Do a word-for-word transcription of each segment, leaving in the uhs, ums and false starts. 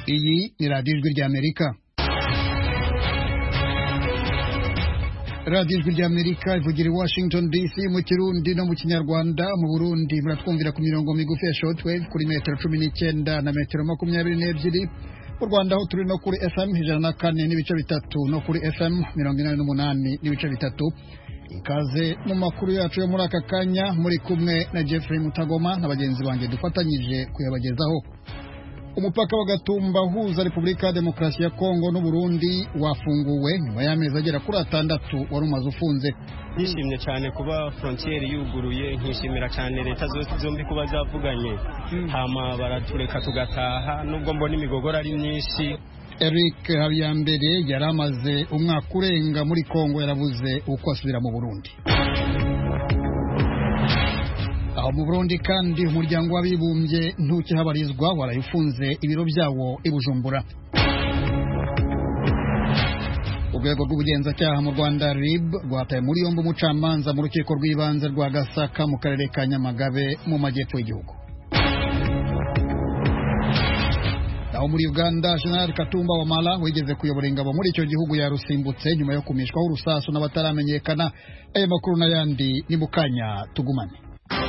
Iyi ni radiyo ijwi ry'Amerika. radiyo ijwi ry'Amerika ivugira i Washington D C mu Kirundi no mu Kinyarwanda. Mu Burundi muratwumvira ku mirongo migufi ya shortwave kuri metero cumi n'icyenda na metero makumyabiri n'ebyiri. Mu Rwanda ho turi no kuri F M ijana na kane n'ibice bitatu no kuri F M mirongo inani n'umunani n'ibice bitatu. Ikaze mu makuru yacu yo muri aka kanya, muri kumwe na Jeffrey Mutagoma na bagenzi banjye dufatanyije kuyabagezaho. Umupaka wa Gatumba uhuza Repubulika ya Demokarasi ya Kongo n'u Burundi wafunguwe nyuma y'amezi agera kuri atandatu wari umaze ufunze. Nishimye cyane kuba frontiere yuguruye, nkishimira cyane leta zose zombi kuba zavuganye hmm. hama baratureka tugataha nubwo mbona imigogoro ari myinshi. Eric Habiyambere yari amaze umwaka urenga muri Kongo, yarabuze uko asubira mu Burundi. Aho mu Burundi kandi umuryango w'abibumbye ntukihabarizwa warayifunze ibiro byawo i Bujumbura. Urwego rw'ubugenzacyaha mu Rwanda R I B rwataye muri yombi umucamanza mu rukiko rw'ibanze rwa Gasaka mu karere ka Nyamagabe mu majyepfo y'igihugu. Aho muri Uganda, General Katumba Wamala wigeze kuyobora ingabo muri icyo gihugu yarusimbutse nyuma yo kumishwaho urusasu n'abataramenyekana. Ayo makuru n'ayandi ni mu kanya tugumane.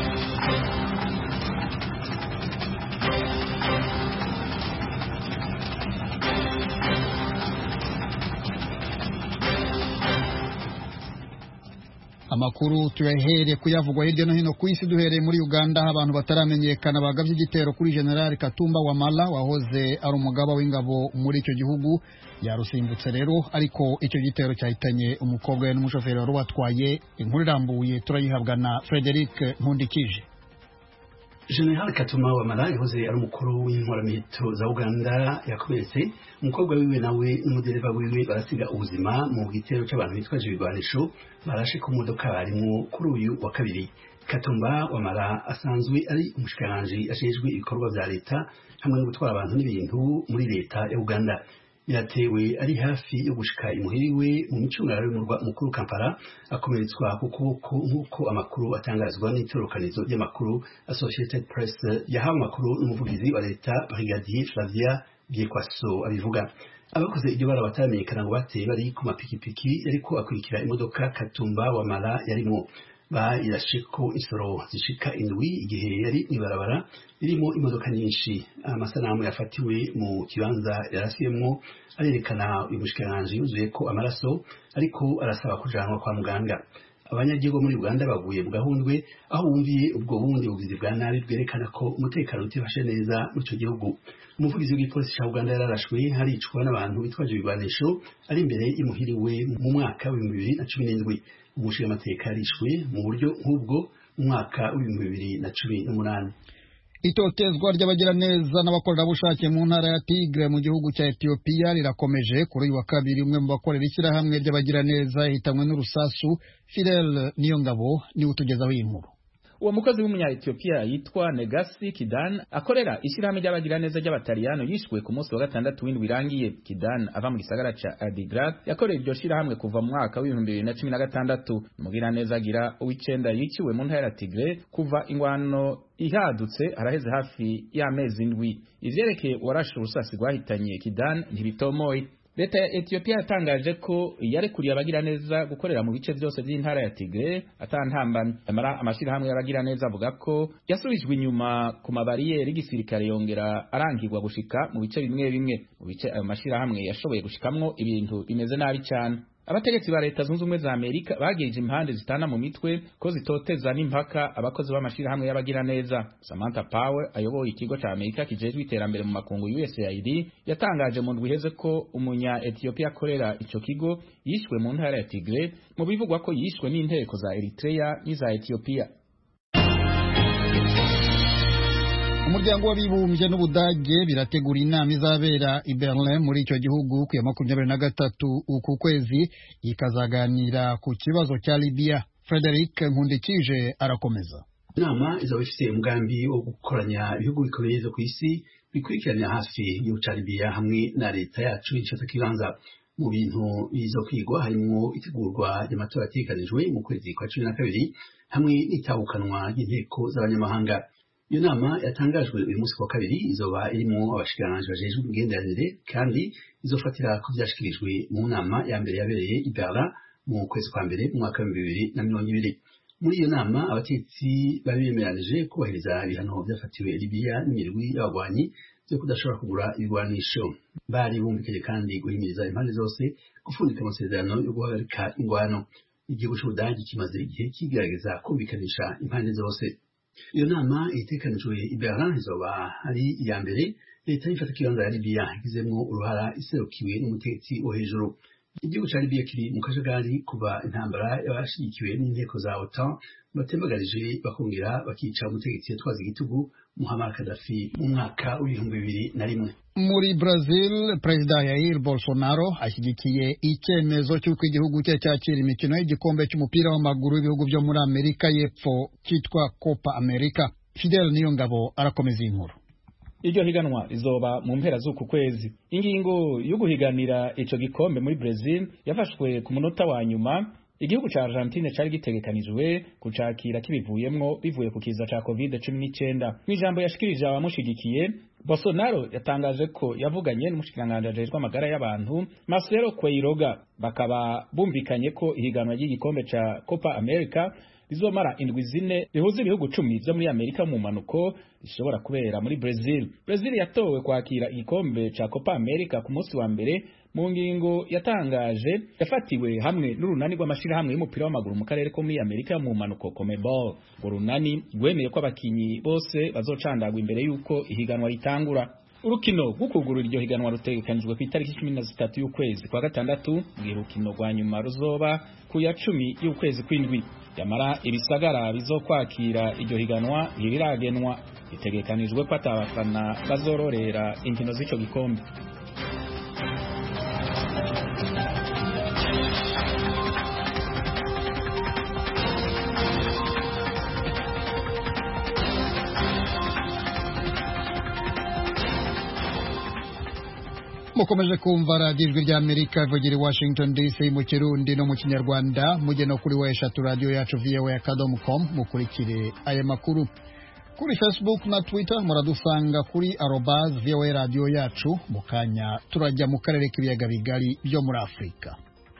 Amakuru tuyahere kuyavugwa hirya no hino ku isi, duhereye muri Uganda aho abantu bataramenyekana bagavye igitero kuri General Katumba Wamala wahoze ari umugaba w'ingabo muri icyo gihugu. Yarusimbutse rero, ariko icyo gitero cyahitanye umukobwa we n'umushoferi wari watwaye. Inkuru irambuye turayihabwa na Frederic Nkundikije. General Katumba Wamala yahoze ari umukuru w'inkoramihito za Uganda yakomeretse. Umukobwa wiwe nawe n'umudereva wiwe barasiga ubuzima mu gitero cy'abantu bitwaje ibigwanisho barashe ku modoka barimo kuri uyu wa kabiri. Katumba Wamala asanzwe ari umushikiranganje ashejwe ibikorwa bya leta hamwe no gutwara abantu n'ibintu muri leta ya Uganda. Yatewe ari hafi yo gushika imuhiriwe mu micungara y'umurwa mukuru Kampala, akomeretswa ku kuboko nk'uko amakuru atangazwa n'itorokanizo ry'amakuru Associated Press yahawe amakuru n'umuvugizi wa leta Brigadier Flavia Byekwaso abivuga. Abakoze iryo bara bataramenyekana ngo bateye bari ku mapikipiki yariko akurikira imodoka Katumba Wamala yarimo. Bayirasheko isoro zishika indwi igihe yari ibarabara irimo imodoka nyinshi. Amasanamu yafatiwe mu kibanza yarasiyemwo arerekana uyu mushikiranganje yuzuye ko amaraso, ariko arasaba kujanwa kwa muganga. Abanyagihugu muri Uganda baguye mu gahundwe aho bumviye ubwo bundi bugizi bwa nabi bwerekana ko umutekano utifashe neza mu cyo gihugu. Umuvugizi w'igipolisi cya Uganda yararashwe haricwa n'abantu bitwaje ibigwanisho ari imbere y'imuhiriwe mu mwaka w'ibihumbi bibiri na cumi n'indwi. Umushingamateka yarishwe mu buryo nk'ubwo mu mwaka w'ibihumbi bibiri na cumi n'umunani. Itotezwa ry'abagiraneza n'abakorerabushake mu ntara ya Tigre mu gihugu cya Ethiopia rirakomeje. Kuri uyu wa kabiri umwe mu bakorera ishyirahamwe ry'abagiraneza yahitanwe n'urusasu. Fidel Niyongabo niwe utugezaho iyi nkuru. Uwo mukozi w'umunya Ethiopia yitwa Negasi Kidan akorera ishyirahamwe ry'abagiraneza ry'abataliyano yishwe ku munsi wa gatandatu w'indwi irangiye. Kidan ava mu gisagara ca Adigrat yakorera iryo shyirahamwe kuva mu mwaka w'ibihumbi bibiri na cumi na gatandatu. Umugiraneza agira uw'icenda yiciwe mu ntara ya Tigre kuva ingwano ihadutse araheze hafi y'amezi indwi. Ivyerekeye uwarashe urusasi rwahitanye Kidan ntibitomoye. Leta ya Ethiopia yatangaje ko yarekuriye abagiraneza gukorera mu bice byose by'intara ya Tigre atantambamye. Amara amashirahamwe y'abagiraneza avuga ko yasubijwe inyuma ku mabariyeri y'igisirikare yongera arangirwa gushika mu bice bimwe bimwe. Mu bice ayo mashirahamwe yashoboye gushikamwo ibintu bimeze nabi cyane. Abategetsi ba Leta Zunze Ubumwe za Amerika bageje impande zitana mu mitwe ko zitoteza n'impaka abakozi b'amashirahamwe y'abagiraneza. Samantha Power ayoboye ikigo ca Amerika kijejwe iterambere mu makungu U S A I D yatangaje mu ndwi iheze ko umunya Ethiopia akorera ico kigo yishwe mu ntara ya Tigre, mu bivugwa ko yishwe n'inteko za Eritrea n'iza Ethiopia. Umuryango w'abibumbye n'Ubudage birategura inama izabera i Berlin muri icyo gihugu ku ya makumyabiri na gatatu uku kwezi, ikazaganira ku kibazo cya Libya. Frederic Nkundikije arakomeza. Inama izaba ifite umugambi wo gukoranya ibihugu bikomeye ku isi bikurikirana hafi igihugu cya Libya hamwe na leta yacu y'icyo kibanza. Mu bintu bizo kwigwa harimo itegurwa ry'amatora ategekanijwe mu kwezi kwa cumi na kabiri hamwe n'itabukanwa ry'inteko z'abanyamahanga. iyo nama yatangajwe uyu munsi wa kabiri izoba irimo abashikiranganji bajejwe imigenderanire kandi izofatira ku vyashikirijwe mu nama ya mbere yabereye i Berlin mu kwezi kwa mbere mu mwaka w'ibihumbi bibiri na mirongo ibiri. Muri iyo nama abatetsi bari bemeranije kubahiriza ibihano vyafatiwe Libya n'imirwi y'abagwanyi vyo kudashobora kugura ibigwanisho. Bari bumvikanye kandi guhimiriza impande zose gufundika amasezerano yo guhagarika ingwano. Igihugu c'Ubudagi kimaze igihe kigerageza kumvikanisha impande zose. Iyo nama itekanijwe i Berlin izoba ari iya mbere leta y'ifata kibanza ya Libya igizemwo uruhara iserukiwe n'umutegetsi wo hejuru. Igihugu ca Libya kiri mu kajagari kuva intambara yabashigikiwe n'inteko za OTAN batembagarije bakongera bakica umutegetsi yatwaza igitugu Muammar Gaddafi mu mwaka w'ibihumbi bibiri na rimwe. Muri Brazil, Perezida Jair Bolsonaro ashyigikiye icyemezo cy'uko igihugu cye cyakira imikino y'igikombe cy'umupira w'amaguru w'ibihugu byo muri Amerika y'Epfo cyitwa Copa America. Fidel Niyongabo arakomeza inkuru. Iryo higanwa rizoba mu mpera z'uku kwezi. Ingingo yo guhiganira ico gikombe muri Brazil yafashwe ku munota wa nyuma. Igihugu ca Argentine cari gitegekanijwe kucakira kibivuyemwo bivuye ku kiza ca covid cumi n'icyenda. N'ijambo yashikirije abamushigikiye, Bolsonaro yatangaje ko yavuganye n'umushikiranganje ajejwe amagara y'abantu Marcelo Queiroga, bakaba bumvikanye ko ihiganwa ry'igikombe ca Copa America rizomara indwi zine rihuza ibihugu cumi vyo muri Amerika mu manuko rishobora kubera muri Brazil. Brazil yatowe kwakira igikombe ca Copa America ku munsi wa mbere mu ngingo yatangaje yafatiwe hamwe n'urunani rw'amashirahamwe y'umupira w'amaguru mu karere ko muri Amerika mu manuko CONMEBOL. Urunani rwemeye ko abakinyi bose bazocandagwa imbere yuko ihiganwa ritangura. Urukino rw'ukugurura iryo higanwa rutegekanijwe ku itariki cumi na zitatu y'ukwezi kwa gatandatu, urukino rwa nyuma ruzoba ku ya cumi y'ukwezi kw'indwi. Yamara ibisagara bizokwakira iryo higanwa ntibiragenwa, bitegekanijwe ko atabafana bazororera inkino z'ico gikombe. Mukomeje kumva radiyo ijwi ry'Amerika ivugira i Washington D C mu Kirundi no mu Kinyarwanda. Mujye no kuri weshatu radiyo yacu v o a akadomo com mukurikire aya makuru. Kuri Facebook na Twitter muradusanga kuri arobase v o a radiyo yacu. Mu kanya turajya mu karere k'ibiyaga bigari byo muri Afurika.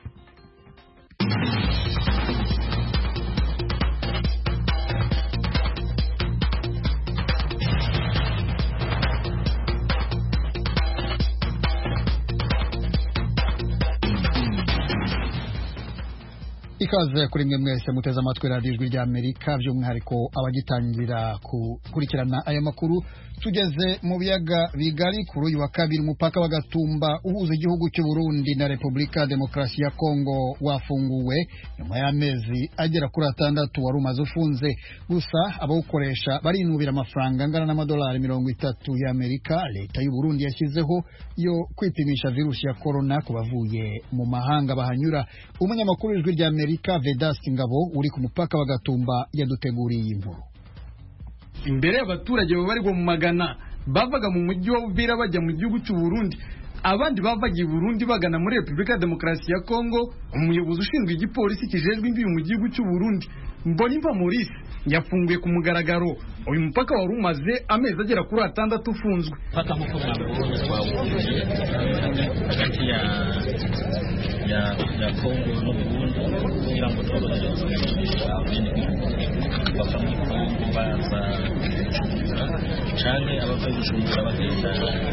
Ikaze kuri mwe mwese muteze amatwi radiyo ijwi ry'Amerika, by'umwihariko abagitangira gukurikirana aya makuru. Tugeze mu biyaga bigari kuri uyu wa kabiri umupaka wa Gatumba uhuza igihugu cy'u Burundi na Repubulika Demokarasi ya Kongo wafunguwe nyuma y'amezi agera kuri atandatu wari umaze ufunze. Gusa abawukoresha barinubira amafaranga angana n'amadolari mirongo itatu y'Amerika leta y'u Burundi yashyizeho yo kwipimisha virusi ya corona ku bavuye mu mahanga bahanyura. Umunyamakuru w'ijwi ry'Amerika Vedasti Ngabo uri ku mupaka wa Gatumba yaduteguriye iyi nkuru. Imbere y'abaturage babarirwa mu magana bavaga mu mujyi wa Uvira bajya mu gihugu cy'u Burundi, abandi bavaga i Burundi bagana muri Repubulika Demokarasi ya Kongo. Umuyobozi ushinzwe igipolisi kijejwe imbibi mu gihugu cy'u Burundi Mbonimpa Maurice yafunguye ku mugaragaro uyu mupaka wari umaze amezi agera kuri atandatu ufunzwe. Paka mu mwabonye twawuye hagati ya ya ya Kongo no Burundi kugira ngo twaboneze ibindi bakamwe baza cyane abavuye gushumura bagenda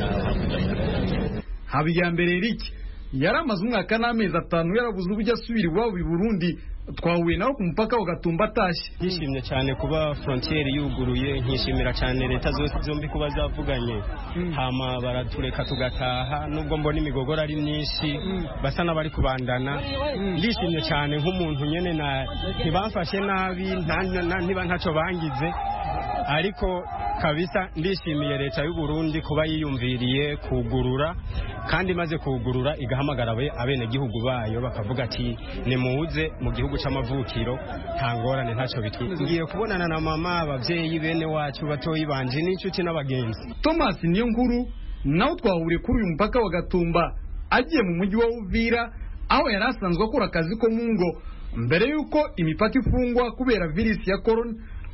Habiyambere Eric yari amaze umwaka n'amezi atanu yarabuze ubujya asubira iwabo i Burundi. Twahuye nawe ku mupaka wa Gatumba atashye. Yishimye cyane kuba frontiere yuguruye, nkishimira cyane leta zose zombi kuba zavuganye mm. hama baratureka tugataha nubwo mbona imigogora ari myinshi mm. basa n'abari kubandana. Ndishimye mm. cyane nk'umuntu nyene na ntibamfashe nabi ntiba ntacyo bangize, ariko kabisa ndishimiye leta y'u Burundi kuba yiyumviriye kugurura, kandi maze kugurura igahamagara abene gihugu bayo bakavuga ati nimuze mu gihugu c'amavukiro nta ngorane ntacyo bitwiye. Ngiye kubonana na mama, abavyeyi bene wacu batoyi banje n'inshuti n'abagenzi. Thomas niyo nkuru nawe twahuriye kuri uyu mupaka wa Gatumba agiye mu mujyi wa Uvira aho yari asanzwe akora akazi ko mu ngo mbere yuko imipaka ifungwa kubera virusi ya corona.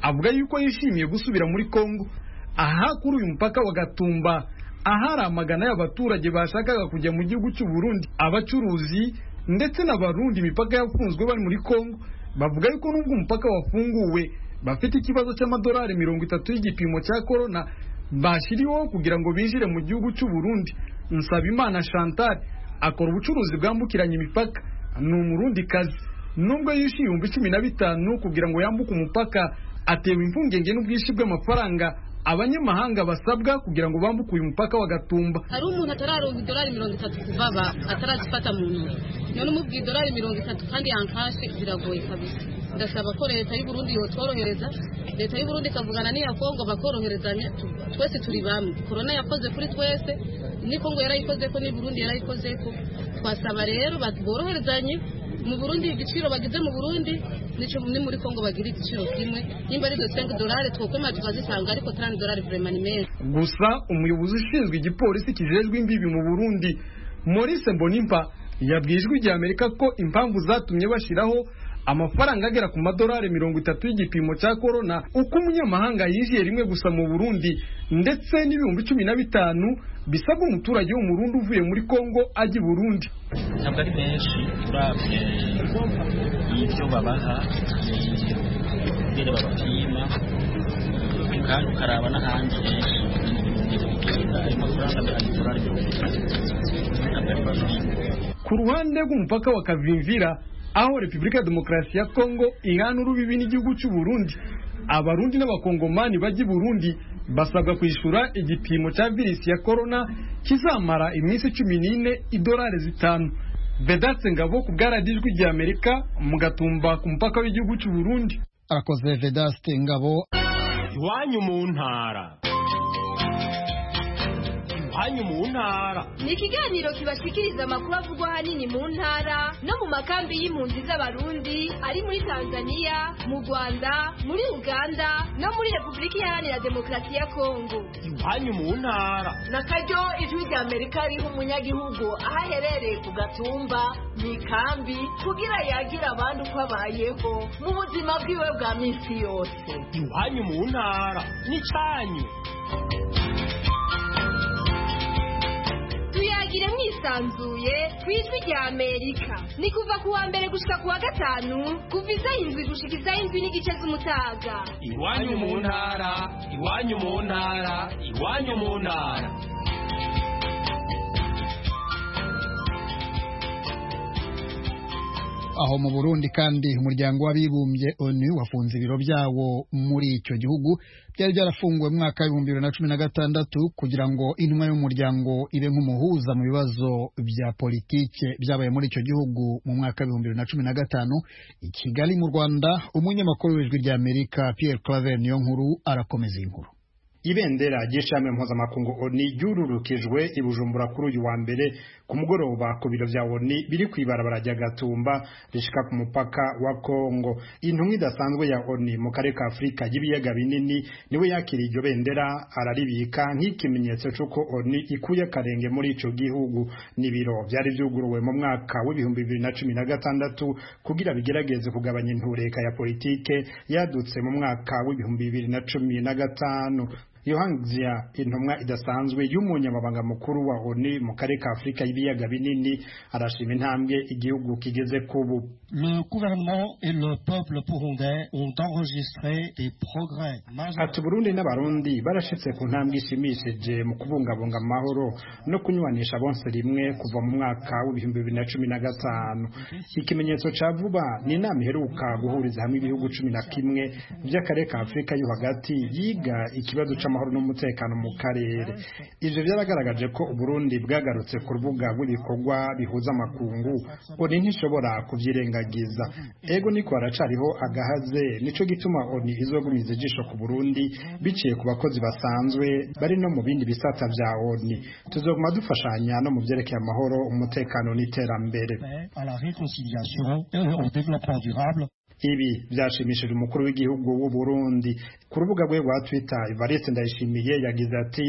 avuga yuko yishimiye gusubira muri Kongo. Aha kuri uyu mupaka wa Gatumba ahari amagana y'abaturage bashakaga kujya mu gihugu cy'u Burundi, abacuruzi ndetse n'abarundi imipaka yafunzwe bari muri Kongo bavuga yuko nubwo umupaka wafunguwe bafite ikibazo cy'amadolari mirongo itatu y'igipimo cya corona bashiriho kugira ngo binjire mu gihugu cy'u Burundi. Nsabimana Chantal akora ubucuruzi bwambukiranya imipaka, ni umurundi kazi. Nubwo yishyuye ibihumbi cumi na bitanu kugira ngo yambuke umupaka, atewe impungenge n'ubwinshi bw'amafaranga abanyamahanga basabwa kugira ngo bambuke uyu mupaka wa Gatumba. Hari umuntu atararonka idolari mirongo itatu kuvaba atarazifata mu ntoki, none umubwiye idolari mirongo itatu kandi yankashe biragoye kabisa. Ndasaba ko leta y'u Burundi yotworohereza, leta y'u Burundi ikavugana n'iya Kongo bakoroherezanya, twese turi bamwe. Corona yakoze kuri twese, ni Kongo yarayikoze ko, ni Burundi yarayikoze ko. Twasaba rero boroherezanye, mu Burundi igiciro bagize mu Burundi nico ni muri Kongo bagira igiciro kimwe, nimba ari cinq dollars twokoma tukazisanga ariko trente dollars vraiment ni meza. Gusa umuyobozi ushinzwe igipolisi kijejwe imbibi mu Burundi Maurice Mbonimpa yabwijwe igihe Amerika ko impamvu zatumye bashiraho amafaranga agera ku madolari mirongo itatu y'igipimo cya corona uko umunyamahanga yinjiye rimwe gusa mu Burundi ndetse n'ibihumbi cumi na bitanu bisabwa umuturage wo mu Burundi uvuye muri Kongo ajya i Burundi. Ntabwo ari menshi urabye ibyo babaha n'ibyo babapima kandi ukaraba n'ahandi henshi ayo mafaranga adolari mirongo itatu. Ku ruhande rw'umupaka wa Kavimvira aho Repubulika ya Demokarasi ya Kongo ihana urubibi n'igihugu cy'u Burundi, abarundi n'abakongomani bajya i Burundi basabwa kwishura igipimo cya virusi ya corona kizamara iminsi cumi n'ine idolari zitanu. Vedaste Ngabo ku bwaradijwe rya Amerika mu Gatumba ku mupaka w'igihugu cy'u Burundi. Arakoze Vedaste Ngabo. Iwanyu mu ntara. Iwanyu mu ntara ni ikiganiro kibashikiriza amakuru avugwa ahanini mu ntara no mu makambi y'impunzi z'abarundi ari muri Tanzania, mu Rwanda, muri Uganda no muri Repubulika Iharanira Demokarasi ya Kongo. Iwanyu mu ntara na karyo ijwi rya Amerika riha umunyagihugu aho aherereye ku Gatumba mu ikambi kugira yagira abandi uko abayeho mu buzima bwiwe bwa minsi yose. Iwanyu mu ntara ni cyanyu. Tuyagire mwisanzuye kw'ijwi rya Amerika. Ni kuva ku wa mbere gushika ku wa gatanu kuva isaha indwi gushika isaha indwi n'igice z'umutaga. Iwanyu mu ntara, iwanyu mu ntara, iwanyu mu ntara. Aho mu Burundi kandi umuryango w'abibumbye O N U wafunze ibiro byawo muri icyo gihugu byari byarafunguwe mu mwaka w'ibihumbi bibiri na cumi na gatandatu kugira ngo intumwa y'umuryango ibe nk'umuhuza mu bibazo bya politike byabaye muri icyo gihugu mu mwaka w'ibihumbi bibiri na cumi na gatanu. I Kigali mu Rwanda umunyamakuru w'ijwi rya Amerika Pierre Claver Niyonkuru arakomeza inkuru. Ibendera ry'ishami mpuzamakungu O N U ryururukijwe i Bujumbura kuri uyu wa mbere ku mugoroba ku biro bya O N U biri kwibarabara rya Gatumba rishika ku mupaka wa Kongo. Intumwa idasanzwe ya O N U mu karere ka Afurika y'ibiyaga binini niwe yakiriye iryo bendera araribika nk'ikimenyetso cy'uko O N U ikuye karenge muri ico gihugu. Nibiro byari byuguruwe mu mwaka w'ibihumbi bibiri na cumi na gatandatu kugira bigerageze kugabanya intureka ya politike yadutse mu mwaka w'ibihumbi bibiri na cumi na gatanu. Yohangzia intumwa idasanzwe y'umunyamabanga mukuru wa O N U mu karere ka Afurika y'ibiyaga binini arashima intambwe igihugu kigeze kubu. Le gouvernement et le peuple burundais ont enregistré des progrès majeurs. Ati Burundi n'abarundi barashitse ku ntambwe ishimishije mu kubungabunga amahoro no kunywanisha bonse rimwe kuva mu mwaka w'ibihumbi bibiri na cumi na gatanu. Ikimenyetso ca vuba ni inama iheruka guhuriza hamwe ibihugu cumi na kimwe by'akarere ka Afurika yo hagati yiga ikibazo c'amahoro n'umutekano mu karere. Ivyo byaragaragaje ko Burundi bwagarutse ku rubuga rw'ibikorwa bihuza amakungu O N U ntishobora kuvyirengagiza. Ego niko aracariho agahaze nico gituma O N U izogumiza ijisho ku Burundi biciye ku bakozi basanzwe bari no mu bindi bisata vya O N U. Tuzoguma dufashanya no mu vyerekeye amahoro, umutekano n'iterambere. À la réconciliation et au développement durable. Ibi byashimishije umukuru w'igihugu w'u Burundi. Ku rubuga rwe rwa Twitter Evariste Ndayishimiye yagize ati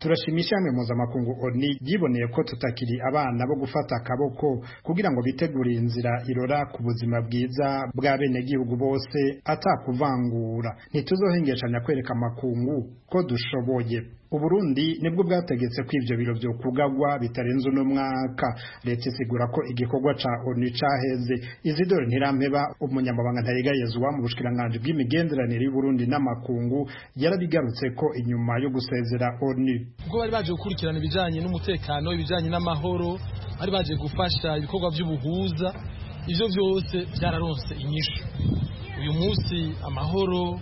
turashimisha hamwe mpuzamakungu oni yiboneye ko tutakiri abana bo gufata akaboko kugira ngo bitegure inzira irora ku buzima bwiza bwa bene gihugu bose atakuvangura. Ntituzohengeshanya kwereka amakungu ko dushoboye. Uburundi nibwo bwategetse ko ivyo biro byo kugagwa bitarenze uno mwaka. Leta isigura ko igikorwa ca ONU caheze. Isidore Ntirampeba, umunyamabanga ntayegayezwa mu bushikiranganje bw'imigenderanire y'Uburundi n'amakungu, yarabigarutse ko inyuma yo gusezera ONU ubwo bari baje gukurikirana ibijanye n'umutekano, ibijanye n'amahoro, bari baje gufasha ibikorwa by'ubuhuza, ivyo byose byararonse inyishu. Uyu munsi amahoro,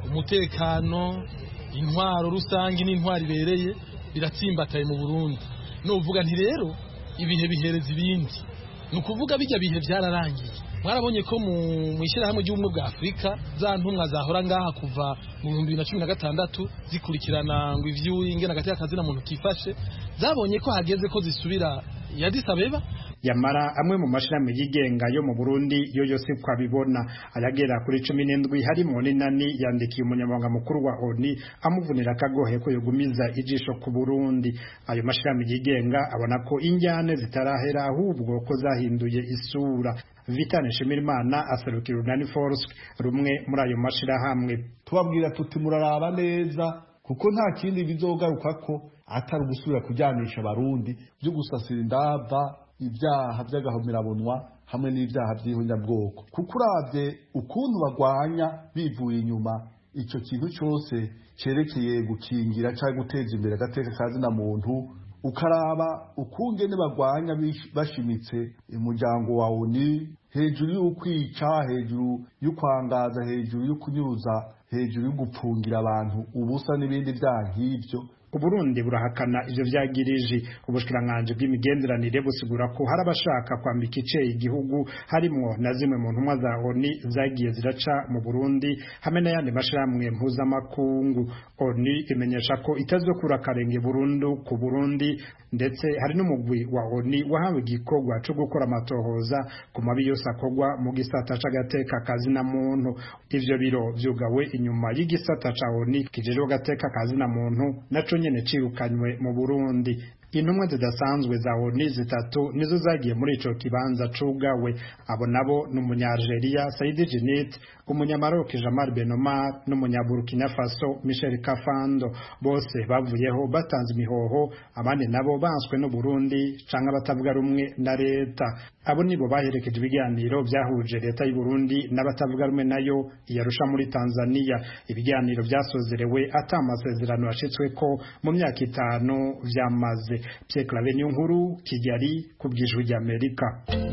umutekano, intwaro rusangi n'intwaro ibereye biratsimbataye mu Burundi. No uvuga nti rero ibihe bihereza ibindi. Nukuvuga bijya bihe byararangiye. Mwarabonye ko mu mwishira hamwe ry'ubumwe bwa Afrika za ntumwa zahora ngaha kuva mu bihumbi bibiri na cumi na gatandatu zikurikirana ngo ivyu ingena gati y'akazi na muntu kifashe, zabonye ko hageze ko zisubira ya Addis Abeba. Yamara amwe mu mashirahamwe yigenga yo mu Burundi yo yose kwabibona ayagera kuri cumi n'indwi harimo n'inani yandikiye umunyamabanga mukuru wa ONU amuvunira akagohe ko yogumiza ijisho ku Burundi. Ayo mashirahamwe yigenga abona ko injyane zitarahera ahubwo ko zahinduye isura. Vitane Shimirimana aserukira Unani Force rumwe muri ayo mashirahamwe. Tubabwira tuti muraraba neza kuko nta kindi bizogaruka ko atari ugusubira kujyanisha abarundi byo gusasira indava, ibyaha by'agahomerabunwa hamwe n'ibyaha by'ihonyabwoko. Kuko uravye ukuntu bagwanya bivuye inyuma icyo kintu cyose cerekeye gukingira cyangwa guteza imbere agateka kazi na muntu, ukaraba ukungene bagwanya bashimitse umuryango wa ONU hejuru y'ukwica, hejuru y'ukwangaza, hejuru y'ukunyuruza, hejuru y'ugupfungira abantu ubusa n'ibindi byaha nk'ivyo. Uburundi burahakana ivyo vyagirije. Ubushikiranganje bw'imigenderanire busigura ko hari abashaka kwambika ice igihugu harimo na zimwe mu ntumwa za ONU zagiye ziraca mu Burundi hamwe n'ayandi mashirahamwe mpuzamakungu. ONU imenyesha ko itazokura karenge burundu ku Burundi, ndetse hari n'umugwi wa ONU wahawe igikorwa cyo gukora amatohoza ku mabi yose akorwa mu gisata c'agateka kazi na muntu. Ivyo biro vyugawe inyuma y'igisata ca ONU kijejwe agateka kazi na muntu naco nyene cirukanywe mu Burundi. Intumwa zidasanzwe za ONU zitatu nizo zagiye muri ico kibanza cugawe. Abo nabo n'umunya-Algeria Saidi Djinnit, umunya-Maroc Jamal Benomar n'umunya-Burkina Faso Michel Kafando. Bose bavuyeho batanze imihoho, abandi nabo banswe no Burundi canke batavuga rumwe na leta. Abo nibo baherekeje ibiganiro byahuje leta y'u Burundi n'abatavuga rumwe nayo iyarusha muri Tanzania. Ibiganiro byasozerewe ata amasezerano yashitswe ko mu myaka itanu vyamaze. Pierre Claver Nkuru, Kigali, kubw'ijwi ry'Amerika.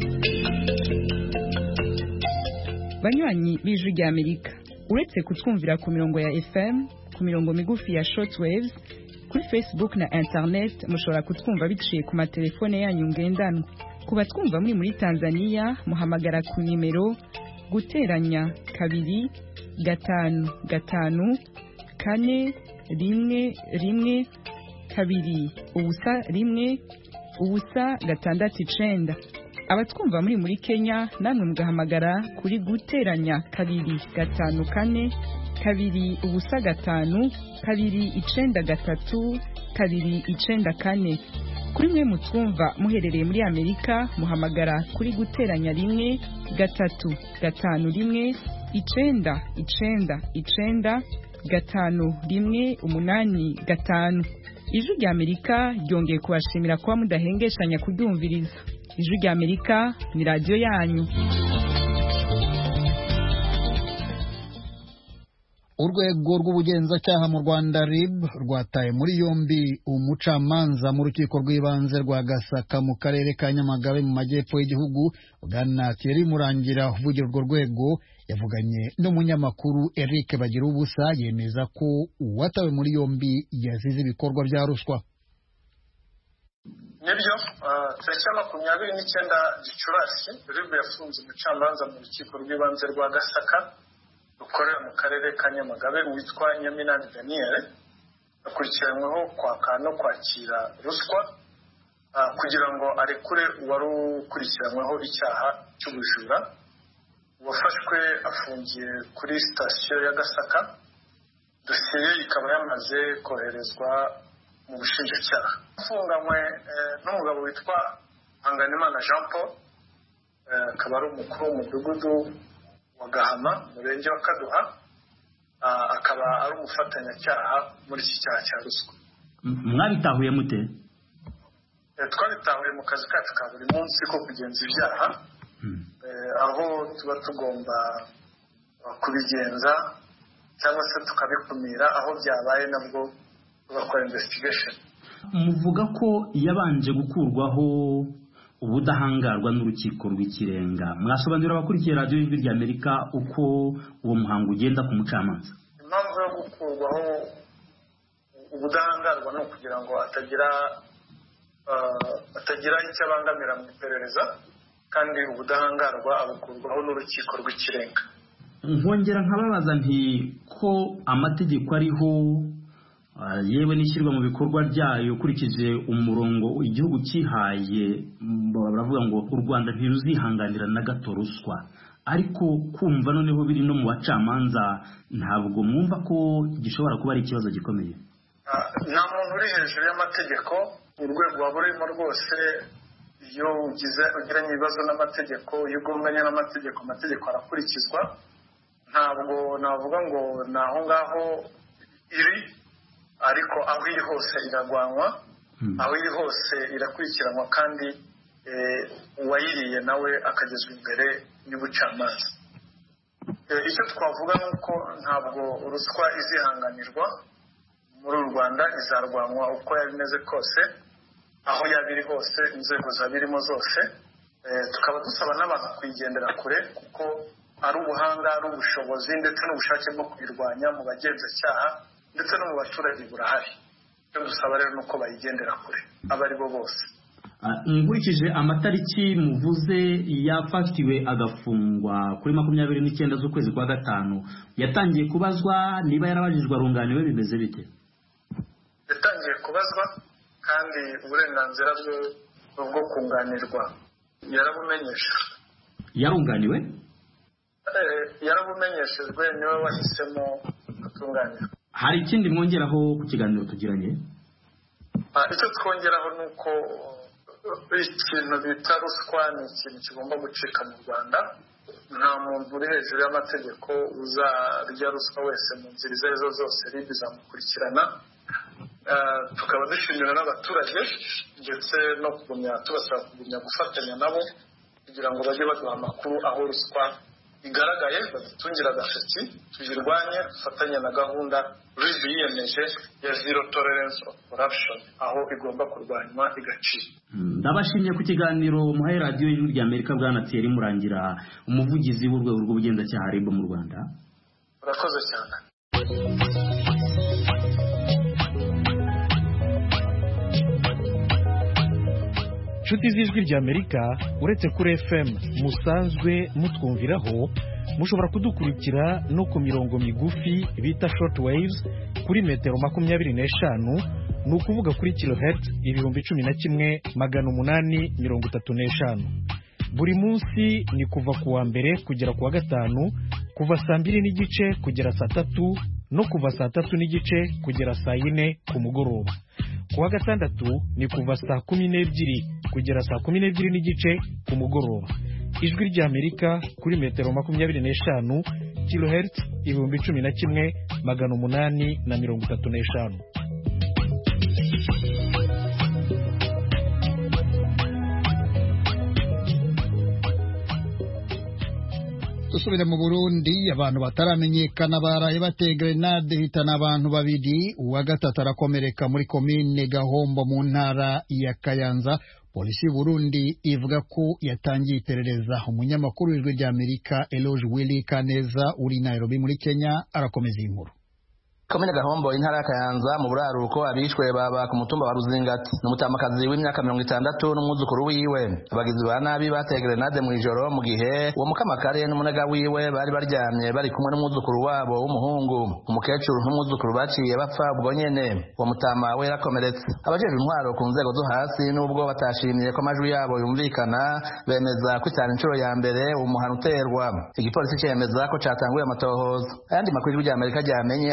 Banywanyi b'ijwi ry'Amerika, uretse kutwumvira ku mirongo ya F M, ku mirongo migufi ya shortwaves, kuri Facebook na internet mushobora kutwumva biciye ku matelefone yanyu ngendanwa. Ku batwumva muri muri Tanzania muhamagara ku nimero guteranya kabiri gatanu gatanu kane rimwe rimwe kabiri ubusa rimwe ubusa gatandatu icenda. Abatwumva muri muri Kenya namwe mugahamagara kuri guteranya kabiri gatanu kane kabiri ubusa gatanu kabiri icenda gatatu kabiri icenda kane. Kuri mwe mutwumva muherereye muri Amerika muhamagara kuri guteranya rimwe gatatu gatanu rimwe icenda icenda icenda gatanu rimwe umunani gatanu. Ijwi ry'Amerika ryongeye kubashimira kuba mudahengeshanya kudyumviriza. Ijwi ry'Amerika ni radio yanyu. Urwego rw'ubugenzacyaha mu Rwanda R I B rwataye muri yombi umucamanza mu rukiko rw'ibanze rwa Gasaka mu karere ka Nyamagabe mu majyepfo y'igihugu. Bwana Thierry Murangira uvugira urwo rwego yavuganye n'umunyamakuru Eric Bagira ubusa yemeza ko uwatawe muri yombi yazize ibikorwa bya ruswa. Nibyo tariki ya makumyabiri n'icyenda Gicurasi R I B yafunze umucamanza mu rukiko rw'ibanze rwa Gasaka ukorera mu karere ka Nyamagabe witwa Nyaminani Daniel, akurikiranyweho kwaka no kwakira ruswa kugira ngo arekure uwari ukurikiranyweho icyaha cy'ubujura. Uwafashwe afungiye kuri sitasiyo ya Gasaka. Dosiye ikaba yamaze koherezwa mu bushinjacyaha. Afunganywe n'umugabo witwa Hanganimana Jean Paul, akaba ari umukuru w'umudugudu wa Gahama, murenge wa Kaduha, akaba ari umufatanyacyaha muri iki cyaha cya ruswa. Mwabitahuye mute? Twabitahuye mu kazi kacu ka buri munsi ko kugenza ibyaha, aho tuba tugomba kubigenza cyangwa se tukabikumira aho byabaye, nabwo tugakora investigation. Muvuga ko yabanje gukurwaho ubudahangarwa n'urukiko rw'ikirenga. Mwasobanurira abakurikiye radiyo y'Ijwi ry'Amerika uko uwo muhango ugenda ku mucamanza? Impamvu yo gukurwaho ubudahangarwa ni ukugira ngo atagira atagira icyo abangamira mu iperereza, kandi ubudahangarwa abukurwaho n'urukiko rw'ikirenga. Nkongera nkababaza nti ko amategeko ariho yewe n'ishyirwa mu bikorwa ryayo ukurikije umurongo igihugu cyihaye, baravuga ngo u Rwanda ntiruzihanganira na gato ruswa, ariko kumva noneho biri no mu bacamanza, ntabwo mwumva ko gishobora kuba ari ikibazo gikomeye? Nta muntu uri hejuru y'amategeko. Urwego waba urimo rwose, iyo ugize ugiranye ibibazo n'amategeko, iyo ugonganye n'amategeko, amategeko arakurikizwa. Ntabwo navuga ngo ni aho ngaho iri, ariko aho iri hose iragwanwa, aho iri hose irakurikiranwa, kandi uwayiriye nawe akagezwa imbere y'ubucamanza. Icyo twavuga ni uko ntabwo ruswa izihanganirwa muri uru Rwanda, izarwanwa uko yabimeze kose, aho yabiri hose, inzego zabirimo zose. Tukaba dusaba n'abantu kuyigendera kure, kuko ari ubuhanga, ari ubushobozi ndetse n'ubushake bwo kuyirwanya mu bagenzacyaha ndetse no mu baturage burahari. Icyo dusaba rero nuko bayigendera kure abo ari bo bose. Nkurikije amatariki muvuze yafatiwe agafungwa kuri makumyabiri n'icyenda z'ukwezi kwa gatanu, yatangiye kubazwa, niba yarabajijwe arunganiwe, bimeze bite? Yatangiye kubazwa, kandi uburenganzira bwe bwo kunganirwa yarabumenyeshejwe. Yarunganiwe? Yarabumenyeshejwe, niwe wahisemo gutunganirwa. Hari ikindi mwongeraho ku kiganiro tugiranye? Icyo twongeraho ni uko ikintu bita ruswa ni ikintu kigomba gucika mu Rwanda. Nta muntu uri hejuru y'amategeko uzarya ruswa wese mu nzira izo arizo zose, RIB izamukurikirana. Tukaba dushimira n'abaturage ndetse no kugumya tubasaba kugumya gufatanya nabo kugira ngo bajye baduha amakuru aho ruswa igaragaye, badutungira agatoki, tuyirwanye, dufatanye na gahunda RIB yiyemeje ya zero tolerance of corruption, aho igomba kurwanywa igacira. Ndabashimye ku kiganiro muhaye radiyo y'Ijwi ry'Amerika, Bwana Thierry Murangira, umuvugizi w'urwego rw'ubugenzacyaha RIB mu Rwanda. Urakoze cyane. Inshuti z'Ijwi ry'Amerika, uretse kuri F M musanzwe mutwumviraho, mushobora kudukurikira no ku mirongo migufi bita short waves kuri metero makumyabiri n'eshanu, ni ukuvuga kuri kilohertz ibihumbi cumi na kimwe magana umunani mirongo itatu n'eshanu. Buri munsi ni kuva ku wa mbere kugera ku wa gatanu, kuva saa mbiri n'igice kugera saa tatu, no kuva saa tatu n'igice kugera saa yine ku mugoroba. Ku wa gatandatu ni kuva saa kumi n'ebyiri kugera saa kumi n'ebyiri n'igice ku mugoroba. Ijwi ry'Amerika kuri metero makumyabiri n'eshanu, kilohertz ibihumbi cumi na kimwe magana umunani na mirongo itatu n'eshanu. Dusubire mu Burundi, abantu bataramenyekana baraye bateye grenade hitana abantu babiri, uwa gatatu arakomereka muri komine Gahombo mu ntara ya Kayanza. Polisi y'u Burundi ivuga ko yatangiye iperereza. Umunyamakuru w'Ijwi ry'Amerika Eloge Willy Kaneza uri Nairobi muri Kenya arakomeza inkuru. Komine Gahombo intara ya Kayanza mu buraruko abishwe baba ku mutumba wa Ruzingati, n'umutamakazi w'imyaka mirongo itandatu n'umwuzukuru wiwe. Abagizi ba nabi bateye grenade mu ijoro mu gihe uwo mukamakare n'umunega wiwe bari baryamye bari kumwe n'umwuzukuru wabo w'umuhungu. Umukecuru n'umwuzukuru baciye bapfa ubwo nyene, uwo mutama we yarakomeretse. Abajejwe intwaro ku nzego zo hasi n'ubwo batashimye ko amajwi yabo yumvikana, bemeza ko cyane inshuro ya mbere umuhano uterwa. Igipolisi cyemeza ko catanguye amatohoza. Ayandi makuru y'Ijwi ry'Amerika ryamenye ariko atawura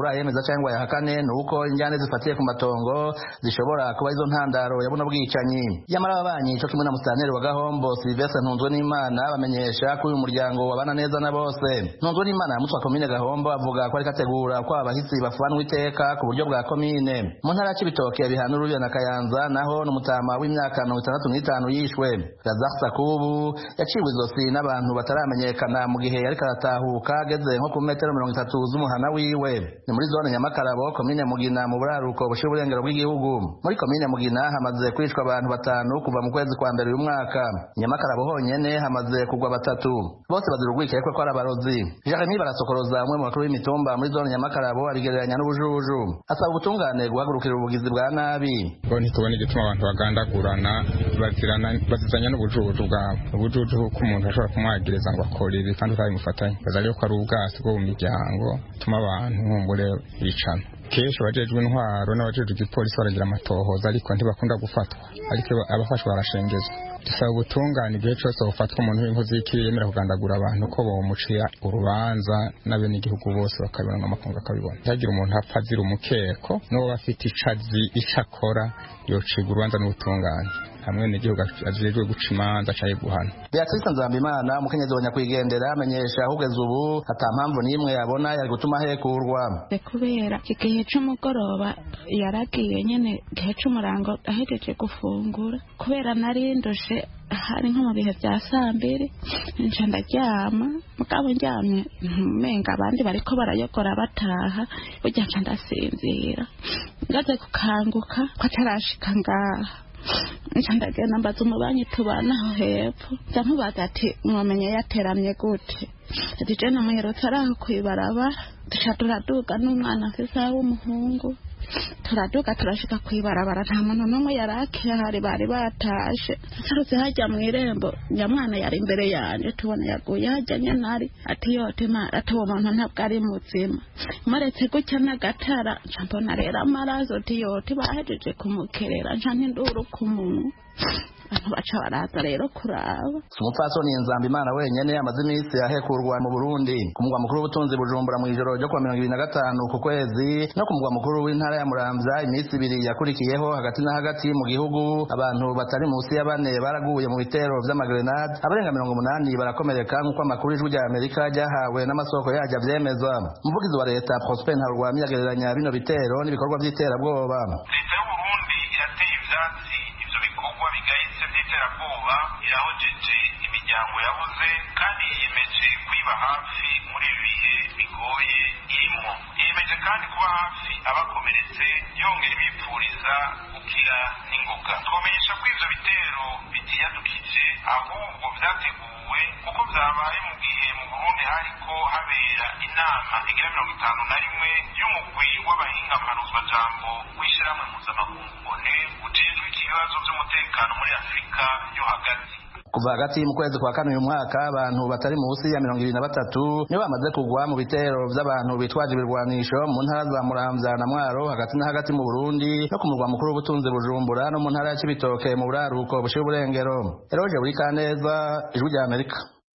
ntarayemeza cyangwa yahakane ni uko injyane zifatiye ku matongo zishobora kuba izo ntandaro ya buno bwicanyi. Yamara ababanyi cyo kimwe na musitanteri wa Gahombo Sylvestre Ntunzwe n'Imana bamenyesha ko uyu muryango wabana neza na bose. Ntunzwe n'Imana ya mutwa komine Gahombo avuga ko ari kategura ko abahisi bafanwa iteka ku buryo bwa komine. Mu ntara y'Ibitoke bihana urubiya na Kayanza naho n'umutama w'imyaka mirongo itandatu n'itanu yishwe. Razak Sakubu yaciwe izosi n'abantu bataramenyekana mu gihe yari karatahuka ageze nko ku metero mirongo itatu z'umuhana wiwe. Ni muri zone Nyamakarabo komine Mugina mu buraruko bushira uburengero bw'igihugu. Muri komine Mugina hamaze kwicwa abantu batanu kuva mu kwezi kwa mbere uyu mwaka. Nyamakarabo honyene hamaze kugwa batatu, bose bazirugwikeye ko ari abarozi. Jeremy Barasokoroza umwe mu bakuru b'imitumba muri zone Nyamakarabo abigereranya n'ubujuju, asaba ubutungane guhagurukira ubugizi bwa nabi. Bo ntitubona igituma abantu bagandagurana bazirana bazizanya n'ubujuju bwabo. Ubujuju ko umuntu ashobora kumwagiriza ngo akore ibi kandi utabimufatanye, bazariyo ko ari ubwasi bwo mu miryango tuma abantu nkumbure bicana. Kesho abajejwe intwaro n'abajejwe igipolisi baragira amatohoza ariko ntibakunda gufatwa, ariko abafashwe barashengezwa. Dusaba ubutungane igihe cyose bufatwa umuntu w'inkozi y'ikibi yemera kugandagura abantu ko bamucira urubanza n'abene igihugu bose bakabibona n'amakungu akabibona. Ntagira umuntu apfa azira umukeko n'uwo bafite icazi icakora yocibwa urubanza n'ubutungane hamwe n'igihugu ajejwe guca imanza caye guhana. Beatrice Nzambimana umukenyezi wa nyakwigendera amenyesha ahugeze ubu ata mpamvu n'imwe yabona yari gutuma hekurwa. Kubera igihe c'umugoroba yaragiye nyene igihe c'umurango ahejeje gufungura kubera nari ndoshe hari nko mu bihe bya sambere nca ndaryama mugabo ndyamye menga abandi bariko barayogora bataha burya nca ndasinzira ngaze kukanguka ko atarashika ngaha nca ndagenda mbaza umubanyi tubana aho hepfo nca mubaza ati mwamenye yateramye gute ati je namuherutse araho kwibarabara duca turaduga n'umwana afise w'umuhungu turaduga turashika kwibarabara nta muntu n'umwe yarake hari bari batashe tutarutse hajya mu irembo nyamwana yari imbere yanje tubona yaguye hajya nyanari ati yote mara ati uwo muntu ntabwo ari muzima maretse gutya n'agatara nca mbona rero amaraso ati yote bahejeje kumukerera nca ntinduru ku muntu abantu baca baraza rero kuraba. Umupfasoni Nzambimana wenyene amaze iminsi yahekurwa mu Burundi ku mugwa mukuru w'ubutunzi Bujumbura mu ijoro ryo kwa mirongo ibiri na gatanu ku kwezi no ku mugwa mukuru w'intara ya Muramvya iminsi ibiri yakurikiyeho hagati na hagati mu gihugu abantu batari munsi ya bane baraguye mu bitero vy'amagrenade abarenga mirongo umunani barakomereka nk'uko amakuru y'ijwi rya Amerika ryahawe n'amasoko yajya vyemezwa. Umuvugizi wa leta Prosper Ntarwamye yagereranya bino bitero n'ibikorwa vy'iterabwoba. Leta y'u Burundi irateye ivyatsi ivyo bikorwa bigayitse vy'iterabwoba, irahojeje imiryango yabuze kandi yiyemeje kwiba hafi muri ibi bihe bigoye irimwo. Yiyemeje kandi kuba hafi abakomeretse yongera ibipfuriza gukira n'ingoga. Twomenyesha ko ivyo bitero bitiyadukije ahubwo vyateguwe kuko vyabaye mu gihe mu Burundi hariko habera inama igira mirongo itanu na rimwe y'umugwi w'abahinga mpanuzwajambo w'ishirahamwe mpuzamakungu ONU ujejwe ibibazo vy'umutekano muri Afurika yo hagati. Kuva hagati mu kwezi kwa kane uyu mwaka abantu batari munsi ya mirongo ibiri na batatu nibo bamaze kugwa mu bitero vy'abantu bitwaje ibirwanisho mu ntara za Muramvya na Mwaro hagati na hagati mu Burundi no ku murwa mukuru w'ubutunzi Bujumbura no mu ntara ya Cibitoke mu buraruko bushira uburengero. Eroje buri kaneza ijwi rya Amerika.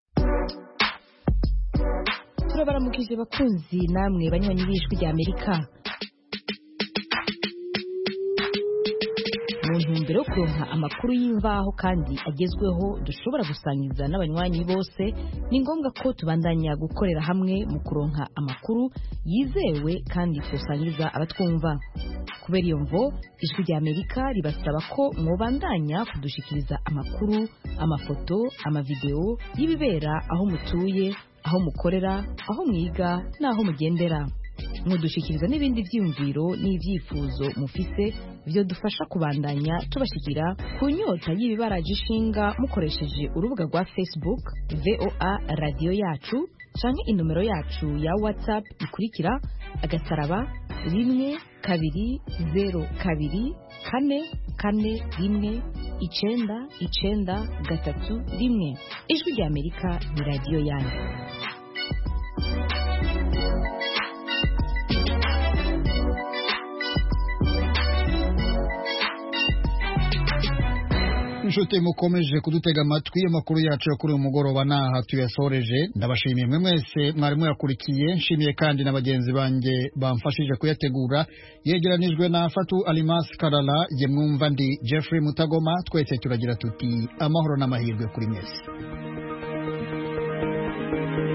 Turabaramukije bakunzi namwe banywanyi b'ijwi rya Amerika. Mu ntumbero yo kuronka amakuru y'imvaho kandi agezweho dushobora gusangiza n'abanywanyi bose, ni ngombwa ko tubandanya gukorera hamwe mu kuronka amakuru yizewe kandi tusangiza abatwumva. Kubera iyo mvo ijwi rya Amerika ribasaba ko mwobandanya kudushikiriza amakuru, amafoto, amavideo y'ibibera aho mutuye, aho mukorera, aho mwiga n'aho mugendera. Mudushikiriza n'ibindi vyiyumviro n'ivyifuzo mufise byo dufasha kubandanya tubashikira ku nyota y'ibibaraje ishinga mukoresheje urubuga rwa Facebook V O A Radio Yacu canke inomero yacu ya WhatsApp ikurikira agasaraba rimwe kabiri zero kabiri kane kane rimwe icenda icenda gatatu rimwe. Ijwi rya Amerika ni radio yanyu. inshuti mukomeje kudutega amatwi amakuru yacu yo kuri uyu mugoroba naha tuyasoreje ndabashimiye mwe mwese mwari muyakurikiye nshimiye kandi na bagenzi banjye bamfashije kuyategura yegeranijwe na Fatu Alimas Karala ye mwumva ndi Jeffrey Mutagoma twese turagira tuti amahoro n'amahirwe kuri mwese